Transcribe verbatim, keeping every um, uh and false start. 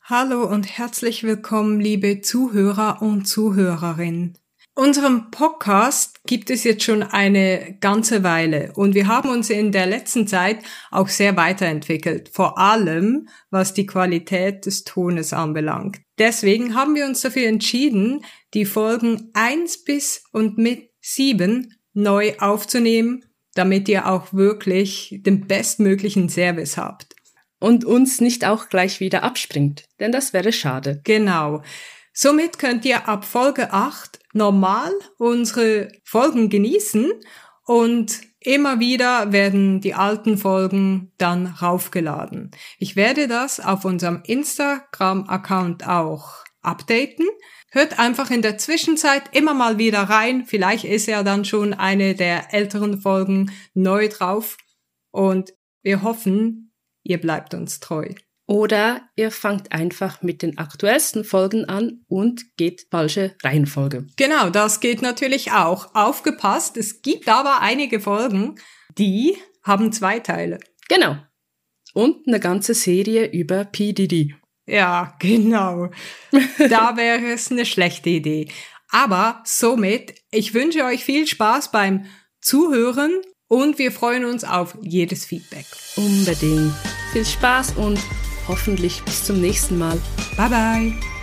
Hallo und herzlich willkommen, liebe Zuhörer und Zuhörerinnen. Unserem Podcast gibt es jetzt schon eine ganze Weile und wir haben uns in der letzten Zeit auch sehr weiterentwickelt, vor allem was die Qualität des Tones anbelangt. Deswegen haben wir uns dafür entschieden, die Folgen eins bis und mit sieben neu aufzunehmen, damit ihr auch wirklich den bestmöglichen Service habt. Und uns nicht auch gleich wieder abspringt, denn das wäre schade. Genau. Somit könnt ihr ab Folge acht normal unsere Folgen genießen und immer wieder werden die alten Folgen dann raufgeladen. Ich werde das auf unserem Instagram-Account auch updaten. Hört einfach in der Zwischenzeit immer mal wieder rein. Vielleicht ist ja dann schon eine der älteren Folgen neu drauf. Und wir hoffen, ihr bleibt uns treu. Oder ihr fangt einfach mit den aktuellsten Folgen an und geht falsche Reihenfolge. Genau, das geht natürlich auch. Aufgepasst, es gibt aber einige Folgen, die haben zwei Teile. Genau. Und eine ganze Serie über P. Diddy. Ja, genau. Da wäre es eine schlechte Idee. Aber somit, ich wünsche euch viel Spaß beim Zuhören und wir freuen uns auf jedes Feedback. Unbedingt. Viel Spaß und hoffentlich bis zum nächsten Mal. Bye bye.